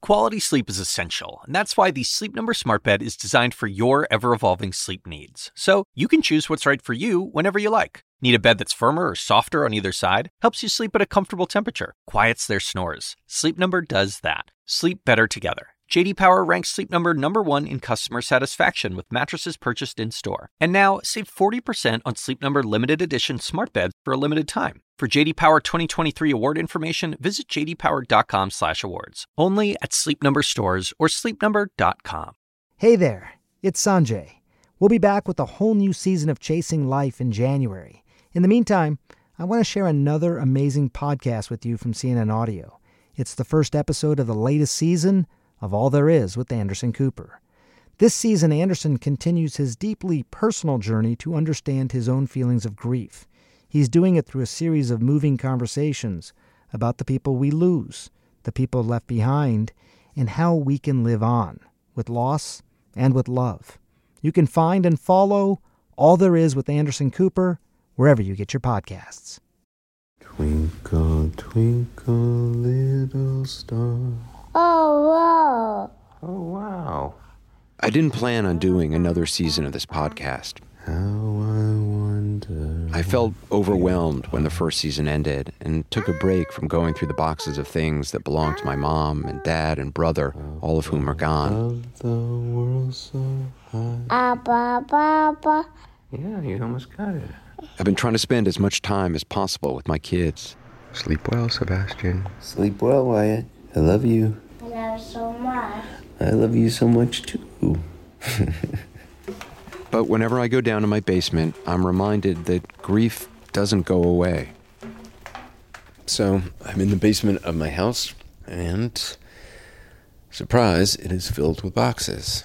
Quality sleep is essential, and that's why the Sleep Number Smart Bed is designed for your ever-evolving sleep needs. So you can choose what's right for you whenever you like. Need a bed that's firmer or softer on either side? Helps you sleep at a comfortable temperature. Quiets their snores. Sleep Number does that. Sleep better together. J.D. Power ranks Sleep Number #1 in customer satisfaction with mattresses purchased in-store. And now, save 40% on Sleep Number limited edition smart beds for a limited time. For J.D. Power 2023 award information, visit jdpower.com/awards. Only at Sleep Number stores or sleepnumber.com. Hey there, it's Sanjay. We'll be back with a whole new season of Chasing Life in January. In the meantime, I want to share another amazing podcast with you from CNN Audio. It's the first episode of the latest season of All There Is with Anderson Cooper. This season, Anderson continues his deeply personal journey to understand his own feelings of grief. He's doing it through a series of moving conversations about the people we lose, the people left behind, and how we can live on with loss and with love. You can find and follow All There Is with Anderson Cooper wherever you get your podcasts. Twinkle, twinkle, little star. Oh, wow. Oh, wow. I didn't plan on doing another season of this podcast. How I wonder. I felt overwhelmed when the first season ended and took a break from going through the boxes of things that belonged to my mom and dad and brother, all of whom are gone. Of the world so high. Abba, Baba. Yeah, you almost got it. I've been trying to spend as much time as possible with my kids. Sleep well, Sebastian. Sleep well, Wyatt. I love you. I love so much. I love you so much, too. But whenever I go down to my basement, I'm reminded that grief doesn't go away. So, I'm in the basement of my house, and surprise, it is filled with boxes.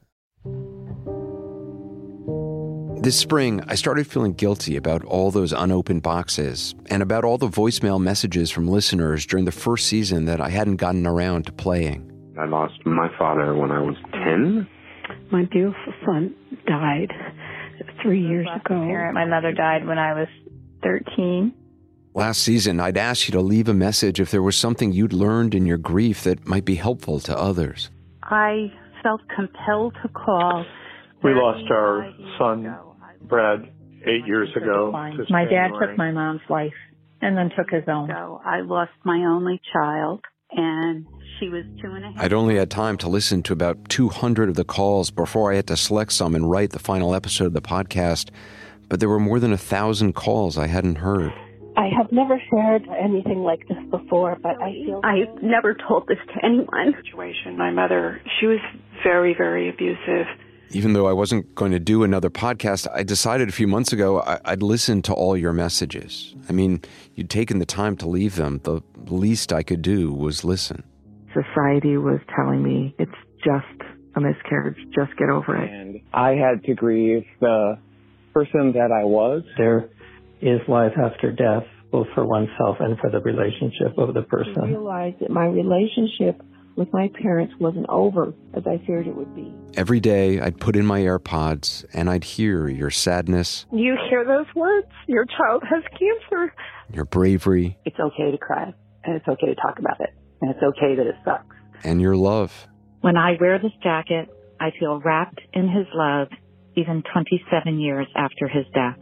This spring, I started feeling guilty about all those unopened boxes and about all the voicemail messages from listeners during the first season that I hadn't gotten around to playing. I lost my father when I was 10. My beautiful son died 3 years ago. My mother died when I was 13. Last season, I'd asked you to leave a message if there was something you'd learned in your grief that might be helpful to others. I felt compelled to call. We lost our son, Brad, 8 years ago. My dad took my mom's life and then took his own. So I lost my only child, and she was 2.5. I'd only had time to listen to about 200 of the calls before I had to select some and write the final episode of the podcast, but there were more than 1,000 calls I hadn't heard. I have never shared anything like this before, but I've never told this to anyone. My mother, she was very, very abusive. Even though I wasn't going to do another podcast, I decided a few months ago I'd listen to all your messages. I mean, you'd taken the time to leave them. The least I could do was listen. Society was telling me it's just a miscarriage, just get over it. And I had to grieve the person that I was. There is life after death, both for oneself and for the relationship of the person. I realized that my relationship with my parents wasn't over as I feared it would be. Every day, I'd put in my AirPods, and I'd hear your sadness. You hear those words? Your child has cancer. Your bravery. It's okay to cry, and it's okay to talk about it, and it's okay that it sucks. And your love. When I wear this jacket, I feel wrapped in his love, even 27 years after his death.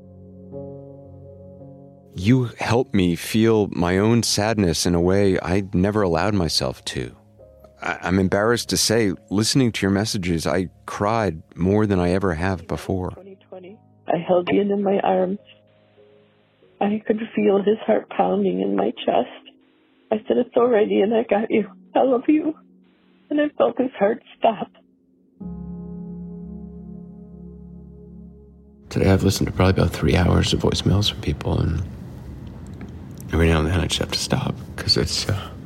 You helped me feel my own sadness in a way I'd never allowed myself to. I'm embarrassed to say, listening to your messages, I cried more than I ever have before. 2020. I held Ian in my arms. I could feel his heart pounding in my chest. I said, it's all right, Ian, I got you. I love you. And I felt his heart stop. Today I've listened to probably about 3 hours of voicemails from people, and every now and then I just have to stop because it's...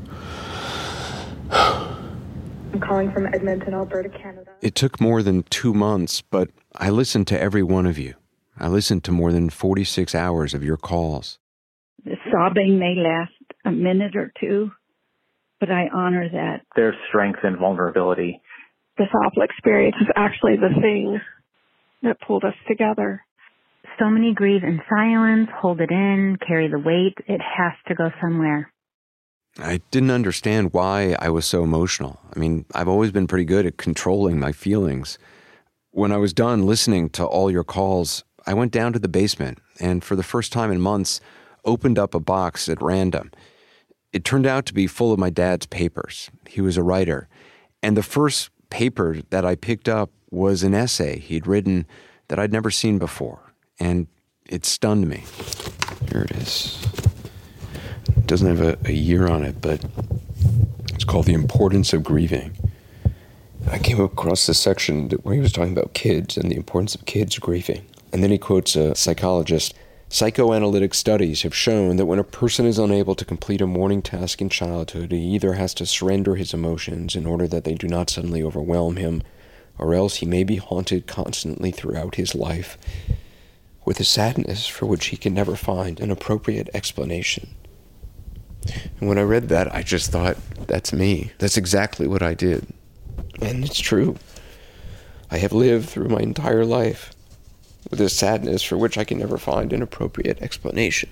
I'm calling from Edmonton, Alberta, Canada. It took more than 2 months, but I listened to every one of you. I listened to more than 46 hours of your calls. The sobbing may last a minute or two, but I honor that. There's strength in vulnerability. This awful experience is actually the thing that pulled us together. So many grieve in silence, hold it in, carry the weight. It has to go somewhere. I didn't understand why I was so emotional. I mean, I've always been pretty good at controlling my feelings. When I was done listening to all your calls, I went down to the basement and for the first time in months, opened up a box at random. It turned out to be full of my dad's papers. He was a writer. And the first paper that I picked up was an essay he'd written that I'd never seen before. And it stunned me. Here it is. It doesn't have a year on it, but it's called The Importance of Grieving. I came across this section where he was talking about kids and the importance of kids grieving. And then he quotes a psychologist. Psychoanalytic studies have shown that when a person is unable to complete a morning task in childhood, he either has to surrender his emotions in order that they do not suddenly overwhelm him, or else he may be haunted constantly throughout his life with a sadness for which he can never find an appropriate explanation. And when I read that, I just thought, that's me. That's exactly what I did. And it's true. I have lived through my entire life with a sadness for which I can never find an appropriate explanation.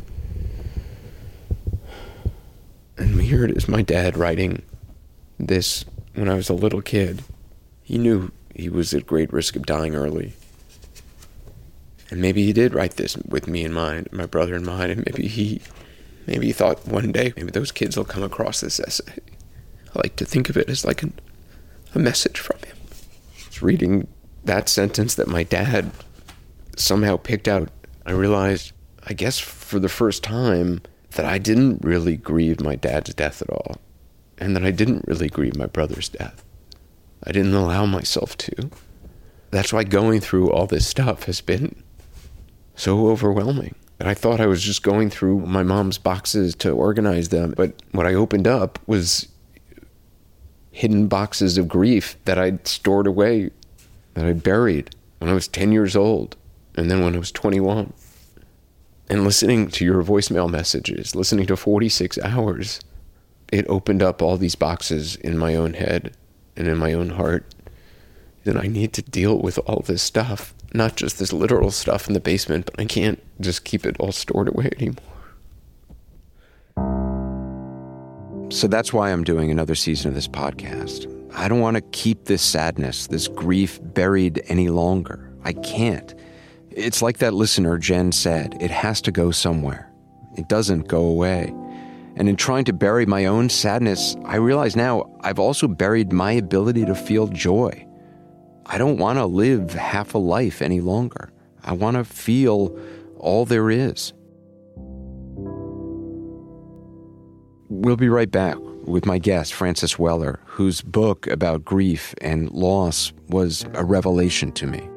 And here it is, my dad writing this when I was a little kid. He knew he was at great risk of dying early. And maybe he did write this with me in mind, my brother in mind, and maybe he thought one day, maybe those kids will come across this essay. I like to think of it as like a message from him. It's reading that sentence that my dad somehow picked out. I realized, I guess for the first time, that I didn't really grieve my dad's death at all, and that I didn't really grieve my brother's death. I didn't allow myself to. That's why going through all this stuff has been so overwhelming. And I thought I was just going through my mom's boxes to organize them, but what I opened up was hidden boxes of grief that I'd stored away, that I buried when I was 10 years old, and then when I was 21. And listening to your voicemail messages, listening to 46 hours, it opened up all these boxes in my own head and in my own heart. That I need to deal with all this stuff, not just this literal stuff in the basement, but I can't just keep it all stored away anymore. So that's why I'm doing another season of this podcast. I don't want to keep this sadness, this grief buried any longer. I can't. It's like that listener, Jen, said, it has to go somewhere. It doesn't go away. And in trying to bury my own sadness, I realize now I've also buried my ability to feel joy. I don't want to live half a life any longer. I want to feel all there is. We'll be right back with my guest, Francis Weller, whose book about grief and loss was a revelation to me.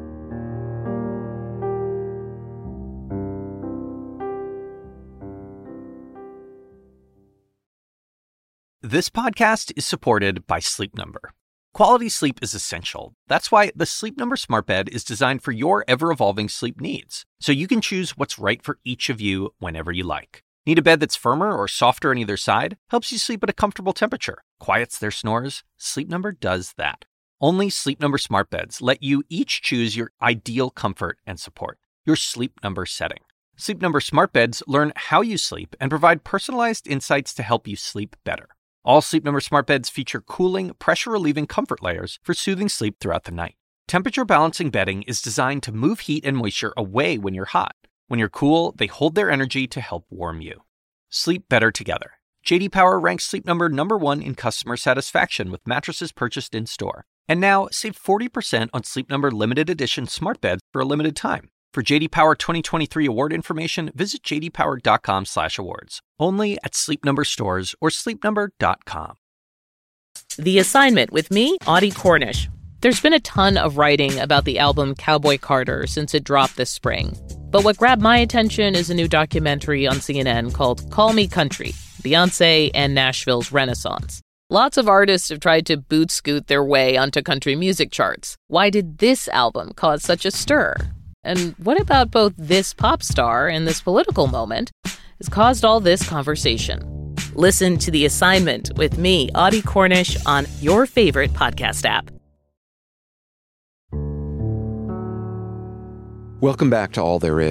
This podcast is supported by Sleep Number. Quality sleep is essential. That's why the Sleep Number Smart Bed is designed for your ever-evolving sleep needs, so you can choose what's right for each of you whenever you like. Need a bed that's firmer or softer on either side? Helps you sleep at a comfortable temperature. Quiets their snores? Sleep Number does that. Only Sleep Number Smart Beds let you each choose your ideal comfort and support, your Sleep Number setting. Sleep Number Smart Beds learn how you sleep and provide personalized insights to help you sleep better. All Sleep Number Smart Beds feature cooling, pressure-relieving comfort layers for soothing sleep throughout the night. Temperature-balancing bedding is designed to move heat and moisture away when you're hot. When you're cool, they hold their energy to help warm you. Sleep better together. J.D. Power ranks Sleep Number #1 in customer satisfaction with mattresses purchased in-store. And now, save 40% on Sleep Number limited edition smart beds for a limited time. For J.D. Power 2023 award information, visit jdpower.com/awards. Only at Sleep Number stores or sleepnumber.com. The Assignment with me, Audie Cornish. There's been a ton of writing about the album Cowboy Carter since it dropped this spring. But what grabbed my attention is a new documentary on CNN called Call Me Country, Beyoncé and Nashville's Renaissance. Lots of artists have tried to boot-scoot their way onto country music charts. Why did this album cause such a stir? And what about both this pop star and this political moment has caused all this conversation? Listen to The Assignment with me, Audie Cornish, on your favorite podcast app. Welcome back to All There Is.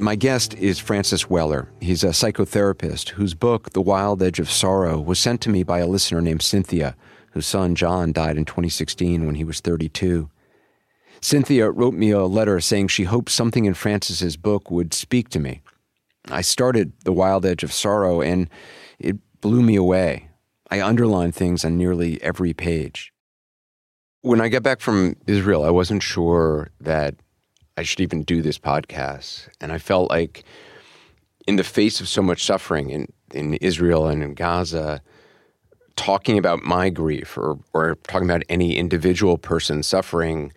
My guest is Francis Weller. He's a psychotherapist whose book, The Wild Edge of Sorrow, was sent to me by a listener named Cynthia, whose son John died in 2016 when he was 32. Cynthia wrote me a letter saying she hoped something in Francis's book would speak to me. I started The Wild Edge of Sorrow, and it blew me away. I underlined things on nearly every page. When I got back from Israel, I wasn't sure that I should even do this podcast. And I felt like in the face of so much suffering in Israel and in Gaza, talking about my grief or talking about any individual person suffering,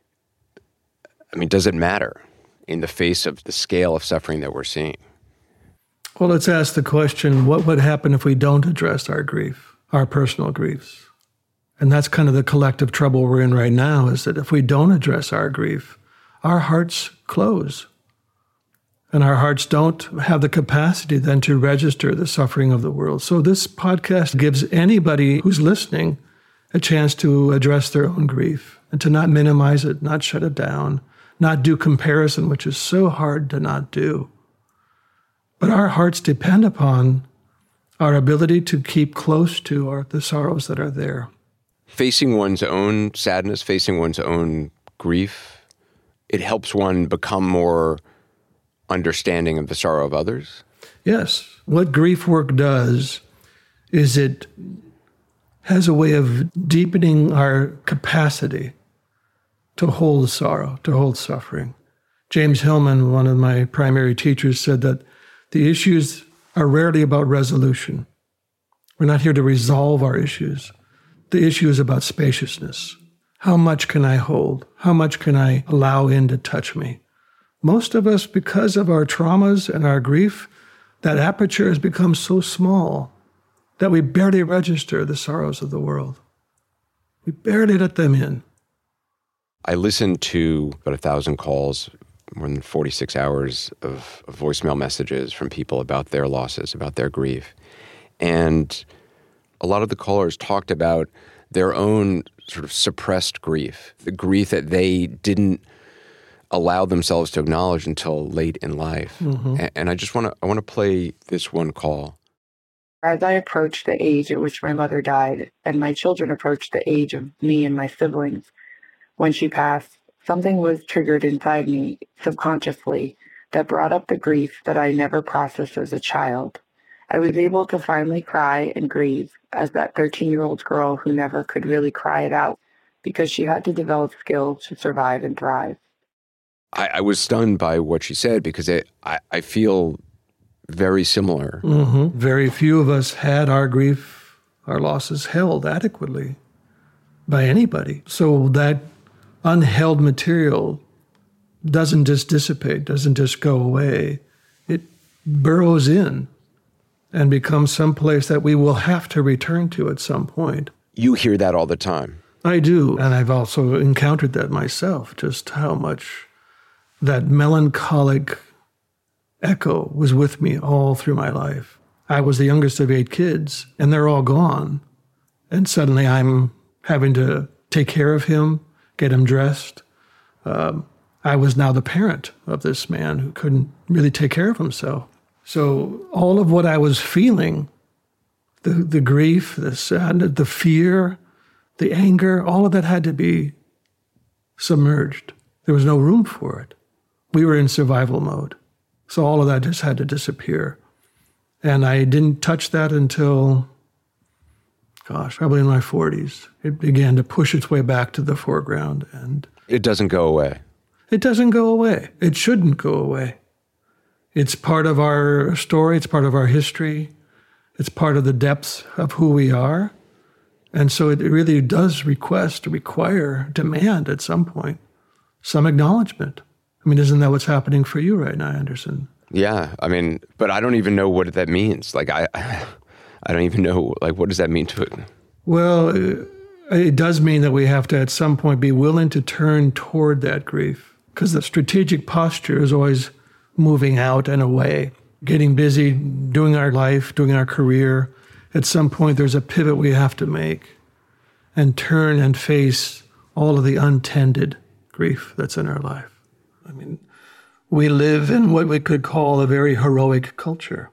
I mean, does it matter in the face of the scale of suffering that we're seeing? Well, let's ask the question, what would happen if we don't address our grief, our personal griefs? And that's kind of the collective trouble we're in right now, is that if we don't address our grief, our hearts close. And our hearts don't have the capacity then to register the suffering of the world. So this podcast gives anybody who's listening a chance to address their own grief and to not minimize it, not shut it down, not do comparison, which is so hard to not do. But our hearts depend upon our ability to keep close to the sorrows that are there. Facing one's own sadness, facing one's own grief, it helps one become more understanding of the sorrow of others? Yes. What grief work does is it has a way of deepening our capacity to hold sorrow, to hold suffering. James Hillman, one of my primary teachers, said that the issues are rarely about resolution. We're not here to resolve our issues. The issue is about spaciousness. How much can I hold? How much can I allow in to touch me? Most of us, because of our traumas and our grief, that aperture has become so small that we barely register the sorrows of the world. We barely let them in. I listened to about 1,000 calls, more than 46 hours of voicemail messages from people about their losses, about their grief. And a lot of the callers talked about their own sort of suppressed grief, the grief that they didn't allow themselves to acknowledge until late in life. Mm-hmm. And I just want to play this one call. As I approached the age at which my mother died, and my children approached the age of me and my siblings, when she passed, something was triggered inside me subconsciously that brought up the grief that I never processed as a child. I was able to finally cry and grieve as that 13-year-old girl who never could really cry it out because she had to develop skills to survive and thrive. I was stunned by what she said because I feel very similar. Mm-hmm. Very few of us had our grief, our losses held adequately by anybody. So that unheld material doesn't just dissipate, doesn't just go away. It burrows in and becomes someplace that we will have to return to at some point. You hear that all the time. I do, and I've also encountered that myself, just how much that melancholic echo was with me all through my life. I was the youngest of 8 kids, and they're all gone. And suddenly I'm having to take care of him, get him dressed. I was now the parent of this man who couldn't really take care of himself. So all of what I was feeling, the grief, the sadness, the fear, the anger, all of that had to be submerged. There was no room for it. We were in survival mode. So all of that just had to disappear. And I didn't touch that until, probably in my 40s. It began to push its way back to the foreground. And it doesn't go away. It doesn't go away. It shouldn't go away. It's part of our story. It's part of our history. It's part of the depths of who we are. And so it really does require, demand at some point, some acknowledgement. I mean, isn't that what's happening for you right now, Anderson? Yeah, I mean, but I don't even know what that means. Like, I don't even know, like, what does that mean to it? Well, it does mean that we have to, at some point, be willing to turn toward that grief. Because the strategic posture is always moving out and away, getting busy, doing our life, doing our career. At some point, there's a pivot we have to make and turn and face all of the untended grief that's in our life. I mean, we live in what we could call a very heroic culture.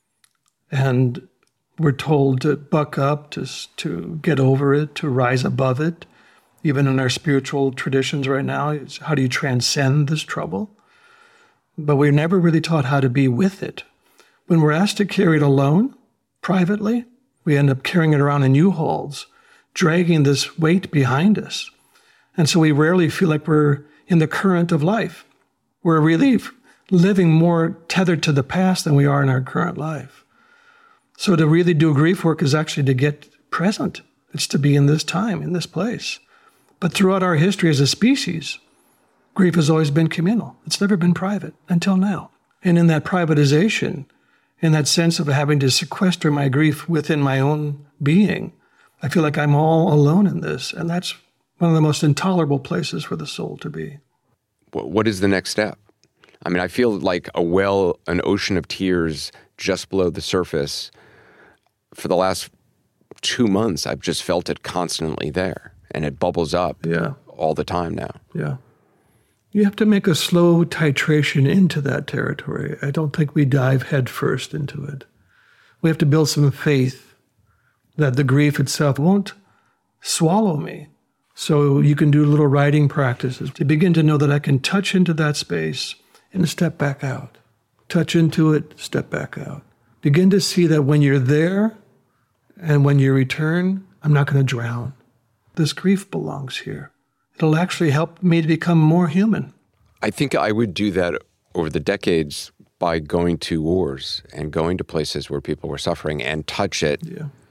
And we're told to buck up, to get over it, to rise above it. Even in our spiritual traditions right now, how do you transcend this trouble? But we're never really taught how to be with it. When we're asked to carry it alone, privately, we end up carrying it around in U-Hauls, dragging this weight behind us. And so we rarely feel like we're in the current of life. We're really living more tethered to the past than we are in our current life. So to really do grief work is actually to get present. It's to be in this time, in this place. But throughout our history as a species, grief has always been communal. It's never been private until now. And in that privatization, in that sense of having to sequester my grief within my own being, I feel like I'm all alone in this. And that's one of the most intolerable places for the soul to be. What is the next step? I mean, I feel like an ocean of tears just below the surface. For the last 2 months, I've just felt it constantly there, and it bubbles up all the time now. Yeah. You have to make a slow titration into that territory. I don't think we dive headfirst into it. We have to build some faith that the grief itself won't swallow me. So you can do little writing practices to begin to know that I can touch into that space and step back out. Touch into it, step back out. Begin to see that when you're there and when you return, I'm not going to drown. This grief belongs here. It'll actually help me to become more human. I think I would do that over the decades by going to wars and going to places where people were suffering and touch it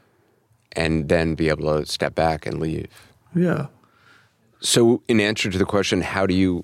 and then be able to step back and leave. Yeah. So in answer to the question, how do you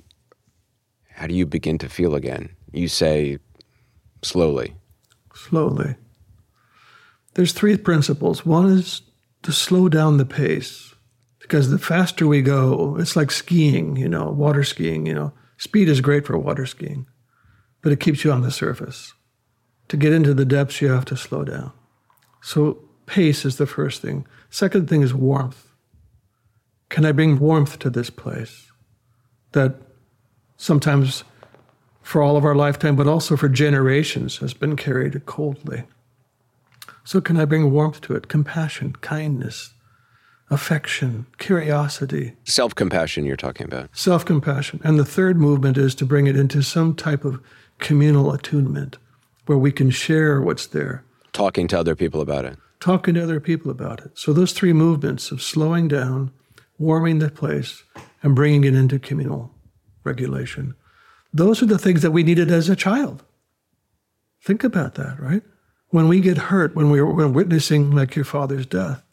begin to feel again? You say slowly. Slowly. There's 3 principles. One is to slow down the pace, because the faster we go, it's like skiing, water skiing, Speed is great for water skiing, but it keeps you on the surface. To get into the depths, you have to slow down. So pace is the first thing. Second thing is warmth. Can I bring warmth to this place that sometimes for all of our lifetime, but also for generations, has been carried coldly? So can I bring warmth to it? Compassion, kindness, affection, curiosity. Self-compassion you're talking about. Self-compassion. And the third movement is to bring it into some type of communal attunement where we can share what's there. Talking to other people about it. Talking to other people about it. So those 3 movements of slowing down, warming the place, and bringing it into communal regulation. Those are the things that we needed as a child. Think about that, right? When we get hurt, when we're witnessing like your father's death,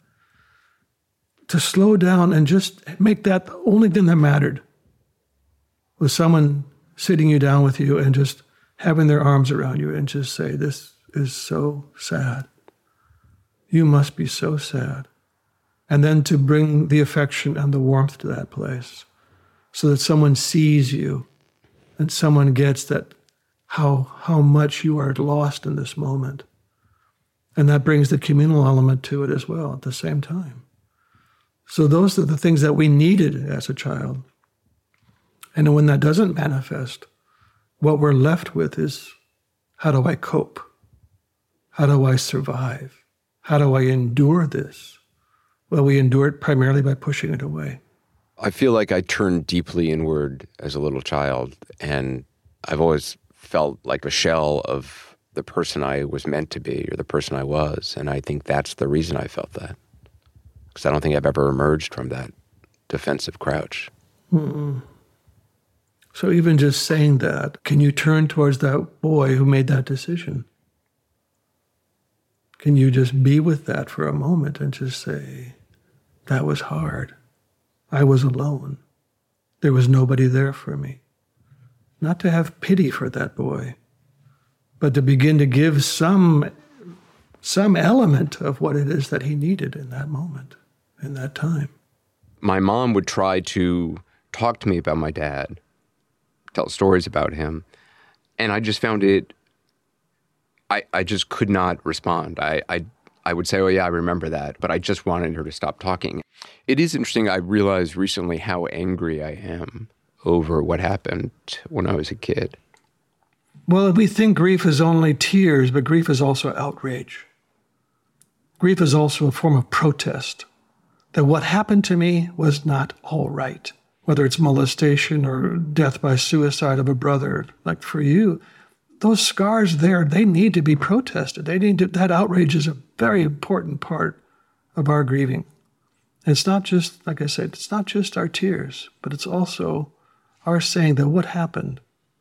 to slow down and just make that the only thing that mattered was someone sitting you down with you and just having their arms around you and just say, this is so sad. You must be so sad. And then to bring the affection and the warmth to that place so that someone sees you and someone gets that how much you are lost in this moment. And that brings the communal element to it as well at the same time. So those are the things that we needed as a child. And when that doesn't manifest, what we're left with is, how do I cope? How do I survive? How do I endure this? Well, we endure it primarily by pushing it away. I feel like I turned deeply inward as a little child, and I've always felt like a shell of the person I was meant to be or the person I was, and I think that's the reason I felt that. Because I don't think I've ever emerged from that defensive crouch. Mm-mm. So even just saying that, can you turn towards that boy who made that decision? Can you just be with that for a moment and just say, that was hard. I was alone. There was nobody there for me. Not to have pity for that boy, but to begin to give some element of what it is that he needed in that moment, in that time. My mom would try to talk to me about my dad, tell stories about him, and I just found it, I just could not respond. I would say, oh yeah, I remember that, but I just wanted her to stop talking. It is interesting, I realized recently how angry I am over what happened when I was a kid. Well, we think grief is only tears, but grief is also outrage. Grief is also a form of protest, that what happened to me was not all right. Whether it's molestation or death by suicide of a brother, like for you, those scars there, they need to be protested. That outrage is a very important part of our grieving. And it's not just, like I said, it's not just our tears, but it's also our saying that what happened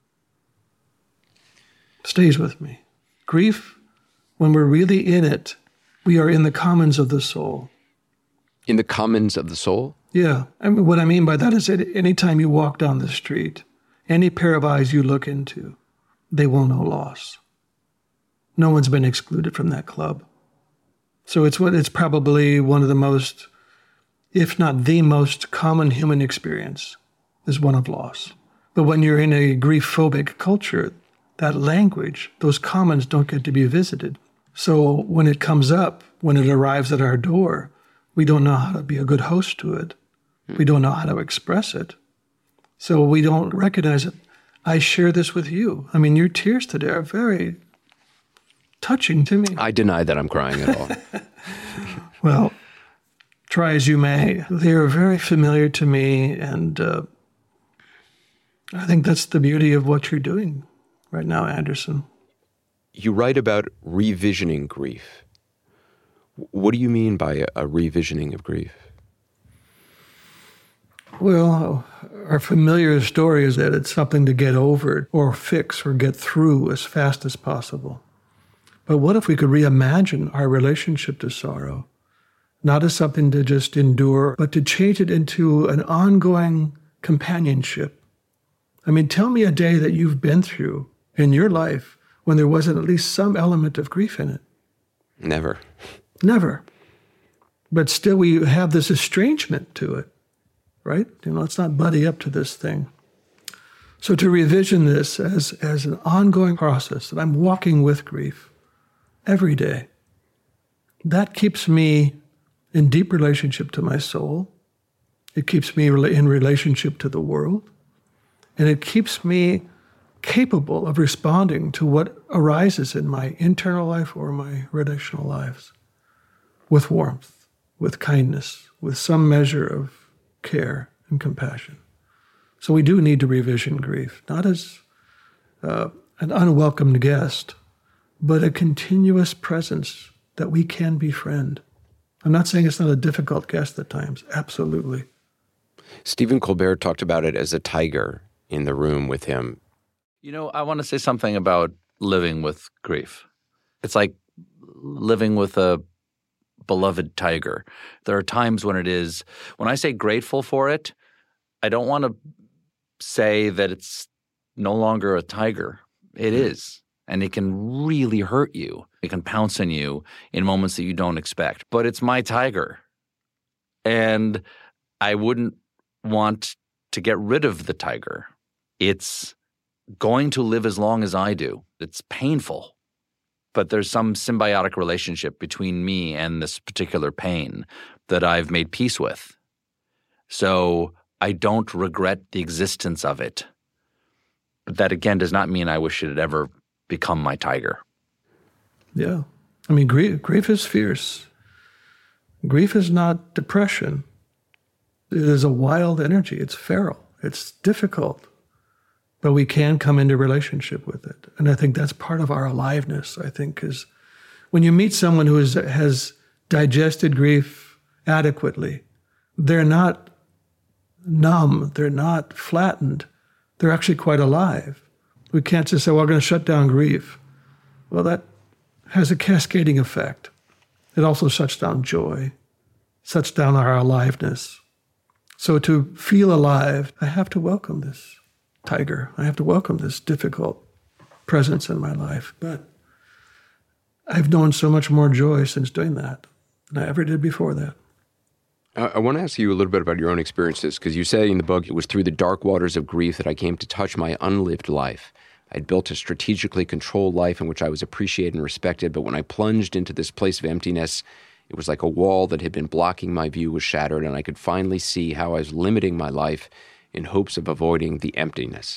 stays with me. Grief, when we're really in it, we are in the commons of the soul. In the commons of the soul? Yeah. I mean, what I mean by that is that anytime you walk down the street, any pair of eyes you look into, they will know loss. No one's been excluded from that club. So it's probably one of the most, if not the most common human experience, is one of loss. But when you're in a grief-phobic culture, that language, those commons don't get to be visited. So when it comes up, when it arrives at our door, we don't know how to be a good host to it. We don't know how to express it. So we don't recognize it. I share this with you. I mean, your tears today are very touching to me. I deny that I'm crying at all. Well, try as you may. They are very familiar to me, and I think that's the beauty of what you're doing right now, Anderson. You write about revisioning grief. What do you mean by a revisioning of grief? Well, our familiar story is that it's something to get over or fix or get through as fast as possible. But what if we could reimagine our relationship to sorrow, not as something to just endure, but to change it into an ongoing companionship? I mean, tell me a day that you've been through in your life when there wasn't at least some element of grief in it. Never. Never. But still we have this estrangement to it, right? You know, let's not buddy up to this thing. So to revision this as an ongoing process, that I'm walking with grief every day, that keeps me in deep relationship to my soul. It keeps me in relationship to the world. And it keeps me capable of responding to what arises in my internal life or my relational lives with warmth, with kindness, with some measure of care and compassion. So we do need to revision grief, not as an unwelcomed guest, but a continuous presence that we can befriend. I'm not saying it's not a difficult guest at times, absolutely. Stephen Colbert talked about it as a tiger in the room with him. You know, I want to say something about living with grief. It's like living with a beloved tiger. There are times when I say grateful for it, I don't want to say that it's no longer a tiger. It is. And it can really hurt you. It can pounce on you in moments that you don't expect. But it's my tiger. And I wouldn't want to get rid of the tiger. It's going to live as long as I do. It's painful. But there's some symbiotic relationship between me and this particular pain that I've made peace with. So I don't regret the existence of it. But that, again, does not mean I wish it had ever become my tiger. Yeah. I mean, grief is fierce. Grief is not depression. It is a wild energy. It's feral. It's difficult. But we can come into relationship with it. And I think that's part of our aliveness, I think, is when you meet someone who has digested grief adequately, they're not numb, they're not flattened, they're actually quite alive. We can't just say, well, we're going to shut down grief. Well, that has a cascading effect. It also shuts down joy, shuts down our aliveness. So to feel alive, I have to welcome this tiger. I have to welcome this difficult presence in my life. But I've known so much more joy since doing that than I ever did before that. I want to ask you a little bit about your own experiences, because you say in the book, it was through the dark waters of grief that I came to touch my unlived life. I'd built a strategically controlled life in which I was appreciated and respected, but when I plunged into this place of emptiness, it was like a wall that had been blocking my view was shattered, and I could finally see how I was limiting my life in hopes of avoiding the emptiness.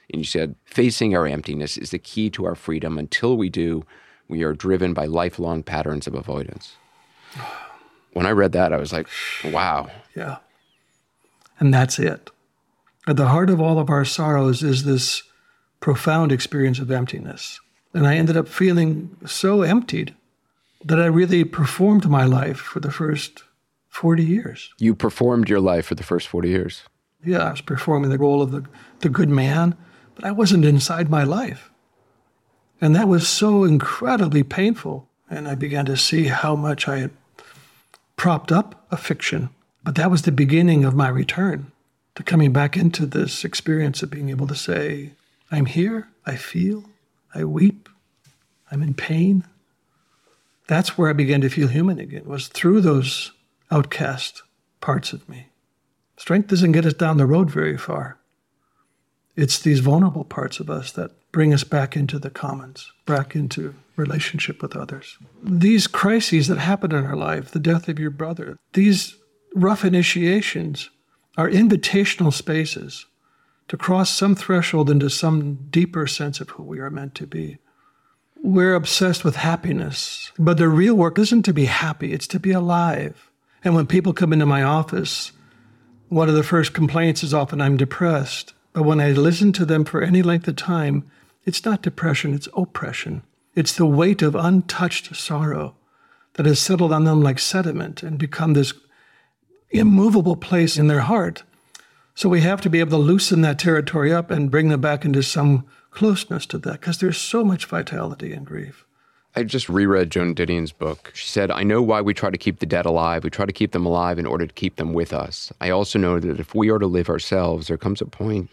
And you said, facing our emptiness is the key to our freedom. Until we do, we are driven by lifelong patterns of avoidance. When I read that, I was like, wow. Yeah. And that's it. At the heart of all of our sorrows is this profound experience of emptiness. And I ended up feeling so emptied that I really performed my life for the first 40 years. You performed your life for the first 40 years? Yeah, I was performing the role of the good man, but I wasn't inside my life. And that was so incredibly painful. And I began to see how much I had propped up a fiction. But that was the beginning of my return to coming back into this experience of being able to say, I'm here, I feel, I weep, I'm in pain. That's where I began to feel human again, was through those outcast parts of me. Strength doesn't get us down the road very far. It's these vulnerable parts of us that bring us back into the commons, back into relationship with others. These crises that happen in our life, the death of your brother, these rough initiations are invitational spaces to cross some threshold into some deeper sense of who we are meant to be. We're obsessed with happiness, but the real work isn't to be happy, it's to be alive. And when people come into my office, one of the first complaints is often I'm depressed. But when I listen to them for any length of time, it's not depression, it's oppression. It's the weight of untouched sorrow that has settled on them like sediment and become this immovable place in their heart. So we have to be able to loosen that territory up and bring them back into some closeness to that, because there's so much vitality in grief. I just reread Joan Didion's book. She said, I know why we try to keep the dead alive. We try to keep them alive in order to keep them with us. I also know that if we are to live ourselves, there comes a point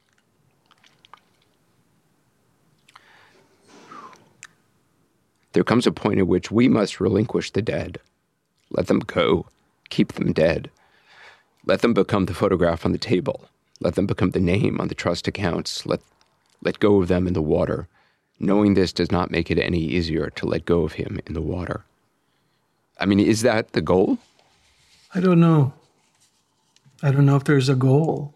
at which we must relinquish the dead. Let them go. Keep them dead. Let them become the photograph on the table. Let them become the name on the trust accounts. Let go of them in the water. Knowing this does not make it any easier to let go of him in the water. I mean, is that the goal? I don't know. I don't know if there's a goal.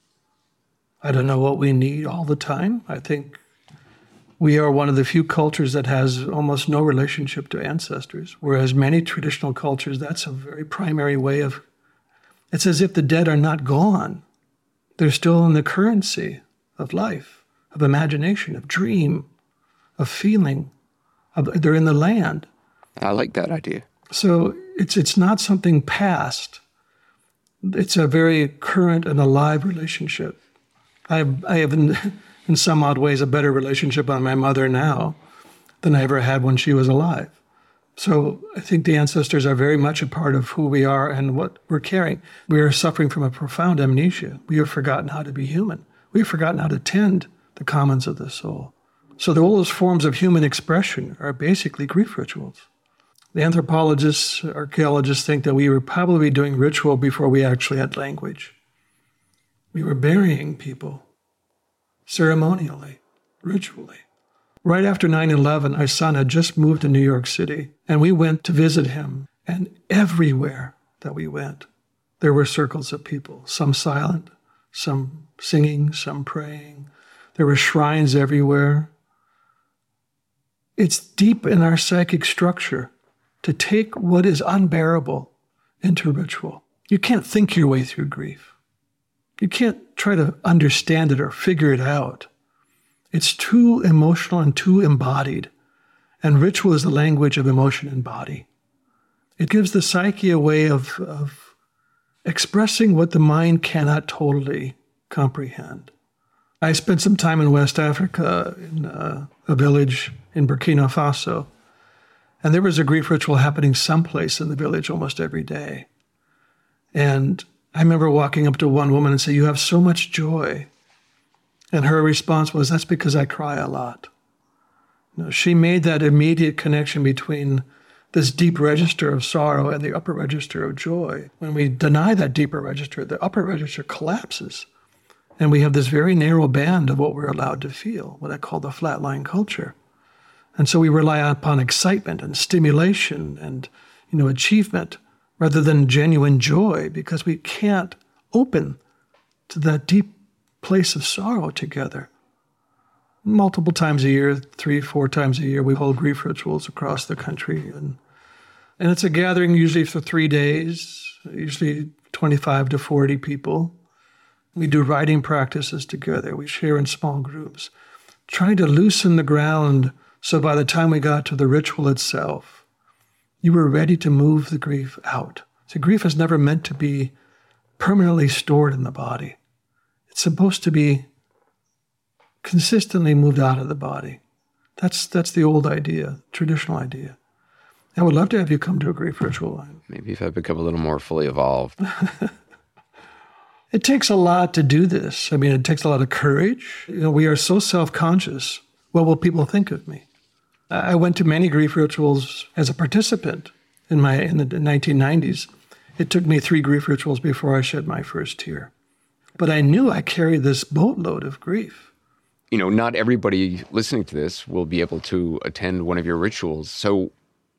I don't know what we need all the time. I think we are one of the few cultures that has almost no relationship to ancestors, whereas many traditional cultures, that's a very primary way of, it's as if the dead are not gone. They're still in the currency of life, of imagination, of dream, of feeling. They're in the land. I like that idea. So it's not something past. It's a very current and alive relationship. I have in some odd ways, a better relationship with my mother now than I ever had when she was alive. So I think the ancestors are very much a part of who we are and what we're carrying. We are suffering from a profound amnesia. We have forgotten how to be human. We have forgotten how to tend the commons of the soul. So all those forms of human expression are basically grief rituals. The anthropologists, archaeologists think that we were probably doing ritual before we actually had language. We were burying people ceremonially, ritually. Right after 9/11, our son had just moved to New York City, and we went to visit him. And everywhere that we went, there were circles of people, some silent, some singing, some praying. There were shrines everywhere. It's deep in our psychic structure to take what is unbearable into ritual. You can't think your way through grief. You can't try to understand it or figure it out. It's too emotional and too embodied. And ritual is the language of emotion and body. It gives the psyche a way of expressing what the mind cannot totally comprehend. I spent some time in West Africa, in a village in Burkina Faso, and there was a grief ritual happening someplace in the village almost every day. And I remember walking up to one woman and saying, "You have so much joy." And her response was, "That's because I cry a lot." She made that immediate connection between this deep register of sorrow and the upper register of joy. When we deny that deeper register, the upper register collapses. And we have this very narrow band of what we're allowed to feel, what I call the flatline culture. And so we rely upon excitement and stimulation and, achievement rather than genuine joy, because we can't open to that deep place of sorrow together. multiple times a year, 3-4 times a year, we hold grief rituals across the country. And it's a gathering usually for 3 days, usually 25 to 40 people. We do writing practices together. We share in small groups, trying to loosen the ground so by the time we got to the ritual itself, you were ready to move the grief out. So grief is never meant to be permanently stored in the body. It's supposed to be consistently moved out of the body. That's the old idea, traditional idea. I would love to have you come to a grief ritual. Maybe if I become a little more fully evolved. It takes a lot to do this. I mean, it takes a lot of courage. We are so self-conscious. What will people think of me? I went to many grief rituals as a participant in the 1990s. It took me 3 grief rituals before I shed my first tear. But I knew I carried this boatload of grief. Not everybody listening to this will be able to attend one of your rituals. So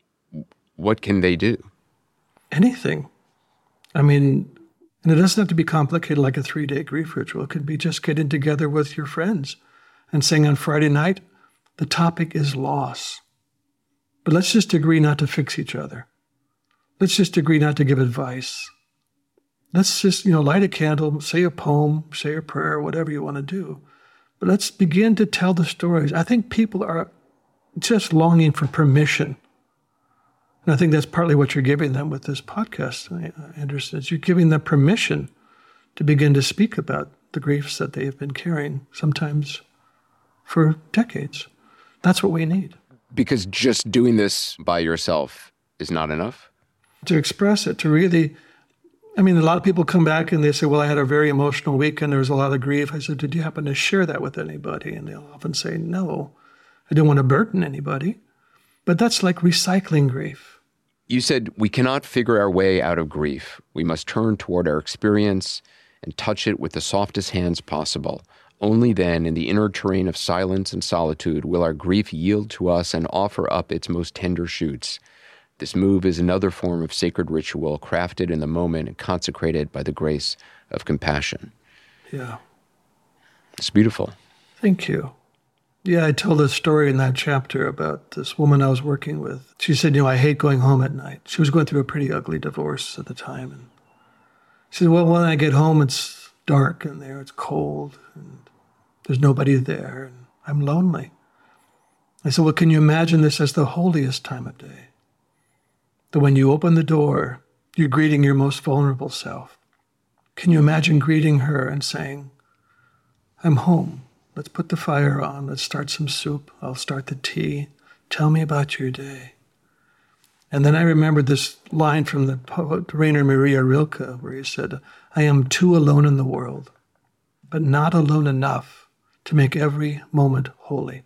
what can they do? Anything. I mean, and it doesn't have to be complicated like a 3-day grief ritual. It could be just getting together with your friends and saying on Friday night, the topic is loss. But let's just agree not to fix each other. Let's just agree not to give advice. Let's just, light a candle, say a poem, say a prayer, whatever you want to do. But let's begin to tell the stories. I think people are just longing for permission. And I think that's partly what you're giving them with this podcast, Anderson, is you're giving them permission to begin to speak about the griefs that they've been carrying, sometimes for decades. That's what we need. Because just doing this by yourself is not enough? To express it, to really, a lot of people come back and they say, well, I had a very emotional week and there was a lot of grief. I said, did you happen to share that with anybody? And they'll often say, no, I don't want to burden anybody. But that's like recycling grief. You said we cannot figure our way out of grief. We must turn toward our experience and touch it with the softest hands possible. Only then, in the inner terrain of silence and solitude, will our grief yield to us and offer up its most tender shoots. This move is another form of sacred ritual, crafted in the moment and consecrated by the grace of compassion. Yeah. It's beautiful. Thank you. Yeah, I told a story in that chapter about this woman I was working with. She said, I hate going home at night. She was going through a pretty ugly divorce at the time. And she said, well, when I get home, it's dark in there, it's cold, and there's nobody there, and I'm lonely. I said, well, can you imagine this as the holiest time of day? That when you open the door, you're greeting your most vulnerable self. Can you imagine greeting her and saying, I'm home. Let's put the fire on. Let's start some soup. I'll start the tea. Tell me about your day. And then I remembered this line from the poet Rainer Maria Rilke, where he said, I am too alone in the world, but not alone enough to make every moment holy.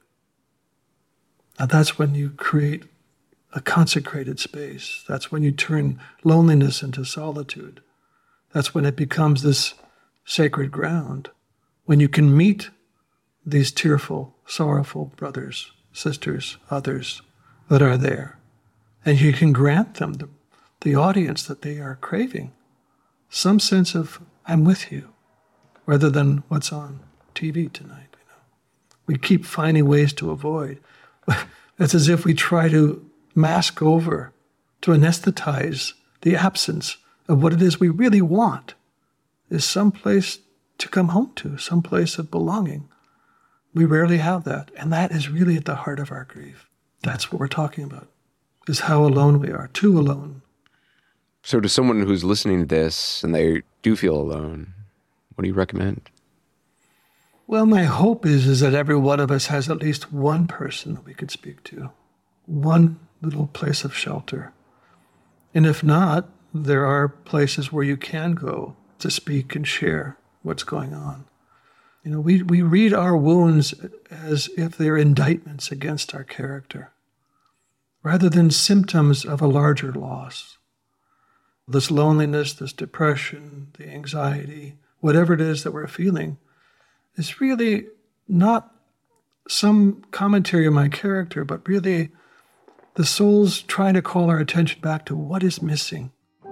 Now that's when you create a consecrated space. That's when you turn loneliness into solitude. That's when it becomes this sacred ground, when you can meet these tearful, sorrowful brothers, sisters, others that are there. And you can grant them the audience that they are craving, some sense of, I'm with you, rather than what's on TV tonight. We keep finding ways to avoid. It's as if we try to mask over, to anesthetize the absence of what it is we really want, is some place to come home to, some place of belonging. We rarely have that, and that is really at the heart of our grief. That's what we're talking about, is how alone we are, too alone. So to someone who's listening to this and they do feel alone, what do you recommend? Well, my hope is that every one of us has at least one person that we could speak to, one little place of shelter. And if not, there are places where you can go to speak and share what's going on. We read our wounds as if they're indictments against our character, rather than symptoms of a larger loss. This loneliness, this depression, the anxiety, whatever it is that we're feeling, is really not some commentary on my character, but really the soul's trying to call our attention back to what is missing.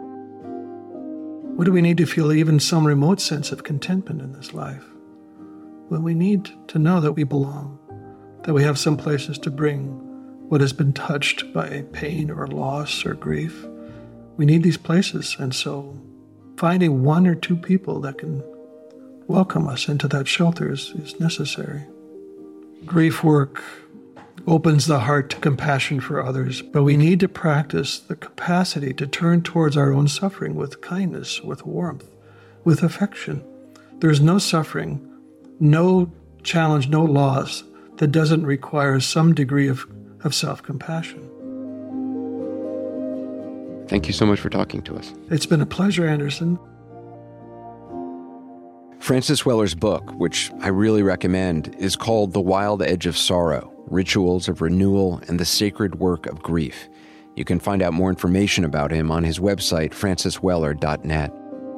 What do we need to feel even some remote sense of contentment in this life? Well, we need to know that we belong. that we have some places to bring what has been touched by pain or loss or grief. We need these places, and so finding one or two people that can welcome us into that shelter is necessary. Grief work opens the heart to compassion for others, but we need to practice the capacity to turn towards our own suffering with kindness, with warmth, with affection. There's no suffering, no challenge, no loss that doesn't require some degree of self-compassion. Thank you so much for talking to us. It's been a pleasure, Anderson. Francis Weller's book, which I really recommend, is called The Wild Edge of Sorrow: Rituals of Renewal and the Sacred Work of Grief. You can find out more information about him on his website, francisweller.net.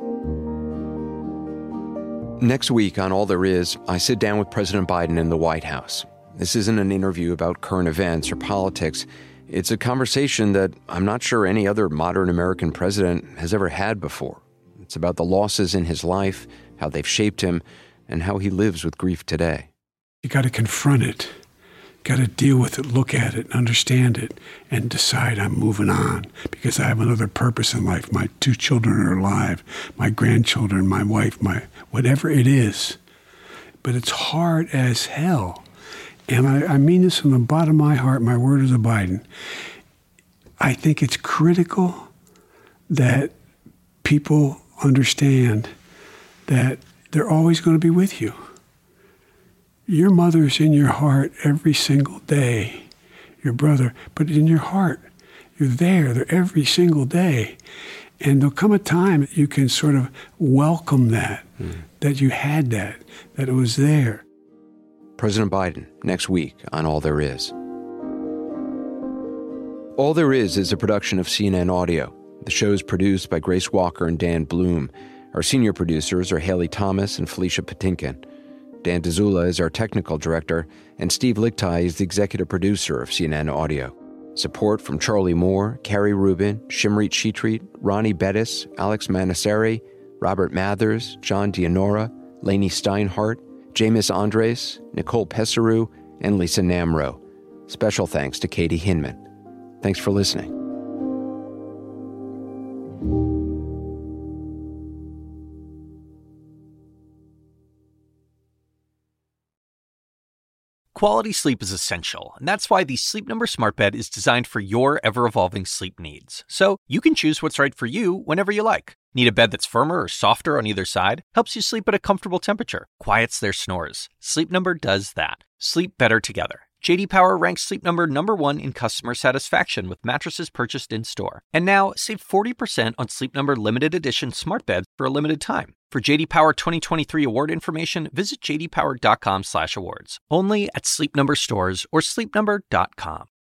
Next week on All There Is, I sit down with President Biden in the White House. This isn't an interview about current events or politics. It's a conversation that I'm not sure any other modern American president has ever had before. It's about the losses in his life, how they've shaped him, and how he lives with grief today. You got to confront it. Got to deal with it, look at it, understand it, and decide I'm moving on because I have another purpose in life. My 2 children are alive, my grandchildren, my wife, my whatever it is. But it's hard as hell. And I mean this from the bottom of my heart. My word is abiding. I think it's critical that people understand that they're always going to be with you. Your mother's in your heart every single day, your brother, but in your heart, you're there every single day. And there'll come a time that you can sort of welcome that, that you had that it was there. President Biden, next week on All There Is. All There Is a production of CNN Audio. The show is produced by Grace Walker and Dan Bloom. Our senior producers are Haley Thomas and Felicia Patinkin. Dan DeZula is our technical director, and Steve Lichtai is the executive producer of CNN Audio. Support from Charlie Moore, Carrie Rubin, Shimrit Shetreat, Ronnie Bettis, Alex Manasseri, Robert Mathers, John Dianora, Lainey Steinhardt, Jameis Andres, Nicole Pesaru, and Lisa Namro. Special thanks to Katie Hinman. Thanks for listening. Quality sleep is essential, and that's why the Sleep Number Smart Bed is designed for your ever-evolving sleep needs. So you can choose what's right for you whenever you like. Need a bed that's firmer or softer on either side? Helps you sleep at a comfortable temperature. Quiets their snores. Sleep Number does that. Sleep better together. J.D. Power ranks Sleep Number #1 in customer satisfaction with mattresses purchased in-store. And now, save 40% on Sleep Number limited edition smart beds for a limited time. For J.D. Power 2023 award information, visit jdpower.com/awards. Only at Sleep Number stores or sleepnumber.com.